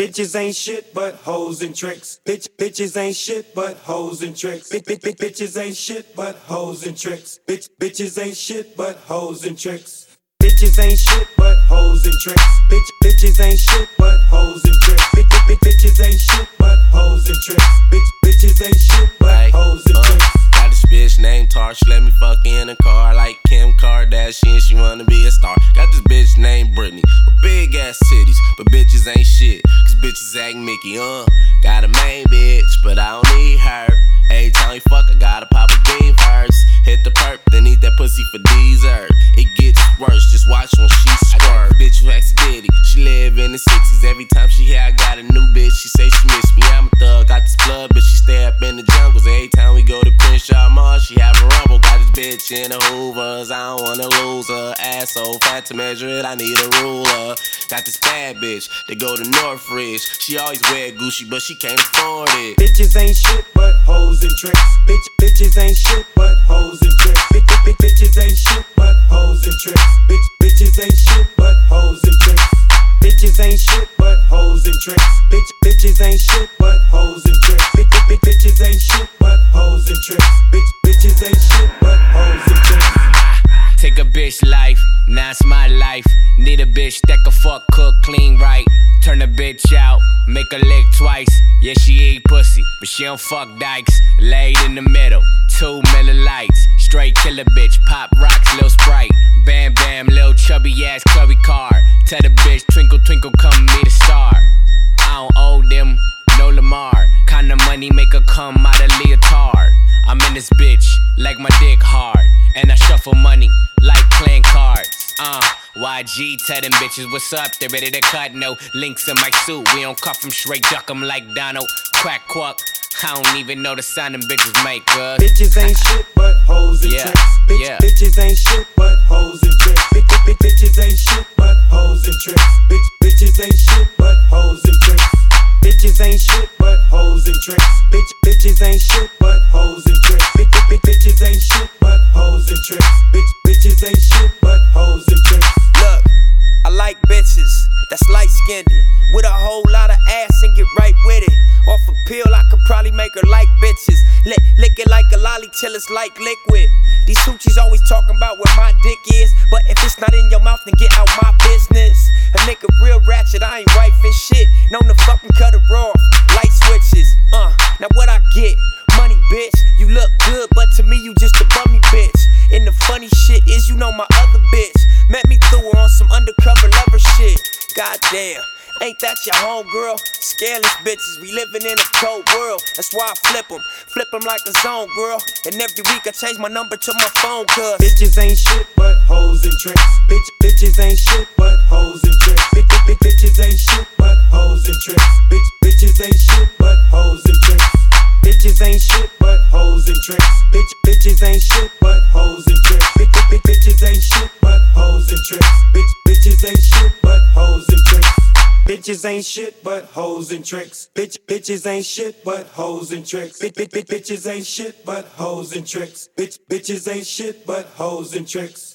Bitches ain't shit but hoes and tricks. Bitches ain't shit but hoes and tricks. Bitches ain't shit but hoes and tricks. Bitches ain't shit but hoes and tricks. Bitches ain't shit but hoes and tricks. Bitches ain't shit but hoes and tricks. Bitches ain't shit but hoes and tricks. Bitches ain't shit but hoes and tricks. Got this bitch named Tar, she let me fuck in a car like Kim Kardashian, she wanna be a star. Got this bitch named Brittany with big ass titties, but bitches ain't shit, cause bitches act Mickey, Got a main bitch, but I don't need her. Every time we fuck, I gotta pop a bean first. Hit the perp, then eat that pussy for dessert. It gets worse, just watch when she squirt. Bitch who acts Diddy, she live in the 60s. Every time she hear I got a new bitch, she say she miss me. I'm a thug, got this blood, but she stay up in the jungles. Every time we go to Crenshaw Mall, she have a rumble. Got this bitch in the Hoovers, I don't wanna lose her. Ass so fat to measure it, I need a ruler. Got this bad bitch, they go to Northridge. She always wear Gucci, but she can't afford it. Bitches ain't shit but hoes and tricks. Bitches ain't shit but hoes and tricks. Bitches ain't shit but hoes and tricks. Bitches ain't shit but hoes and tricks. Bitches ain't shit but hoes and tricks. Bitches ain't shit but hoes and tricks. Bitches ain't shit but hoes and tricks. Bitches ain't shit but hoes and tricks. Take a bitch life, now it's my life. Need a bitch that can fuck, cook, clean right. Turn a bitch out, make her lick twice. Yeah, she eat pussy, but she don't fuck dykes. Laid in the middle, 2 million lights. Straight killer bitch, pop rocks, lil Sprite. Bam bam, lil chubby ass Chloe car. Tell the bitch, twinkle twinkle, come meet a star. I don't owe them, no Lamar. Kinda money make her come out a leotard. I'm in this bitch, like my dick hard. And I shuffle money, like playing cards. YG tell them bitches what's up, they ready to cut. No links in my suit, we don't cuff them, straight duck them like Donald. Quack quack, I don't even know the sound them bitches make, Bitches ain't shit but hoes and tricks. Bitches ain't shit but hoes and tricks. Bitches ain't shit but hoes and tricks. Bitches ain't shit but hoes and tricks. Bitches ain't shit but hoes and tricks. Bitches ain't shit but hoes and tricks. Bitches ain't shit but hoes and tricks. Bitches ain't shit but hoes and tricks. Look, I like bitches that's light skinned with a whole lot of ass and get right with it. Off a pill, I could probably make her like bitches. Lick it like a lolly till it's like liquid. These hoochies always talking about where my dick is, but if it's not in your mouth, then get out my business. A nigga real ratchet, I ain't wifing shit. Known to fucking cut her off, light switches. Now what I get? Money, bitch. You look good, but to me you just a bummy bitch. And the funny shit is, you know my other bitch met me through her on some undercover lover shit. Goddamn, ain't that your homegirl? Scaleless bitches, we living in a cold world. That's why I flip them like a zone, girl. And every week I change my number to my phone, cuz bitches ain't shit but hoes and tricks. Bitches ain't shit but hoes and tricks. Bitches ain't shit but hoes and tricks. Bitches ain't shit but hoes and tricks. Bitches ain't shit but hoes and tricks. Bitches ain't shit but hoes and tricks. Bitches ain't shit but hoes and tricks. Bitches ain't shit but hoes and tricks. Bitches ain't shit but hoes and tricks. Bitches ain't shit but hoes and tricks. Bitches ain't shit but hoes and tricks. Bitches ain't shit but hoes and tricks.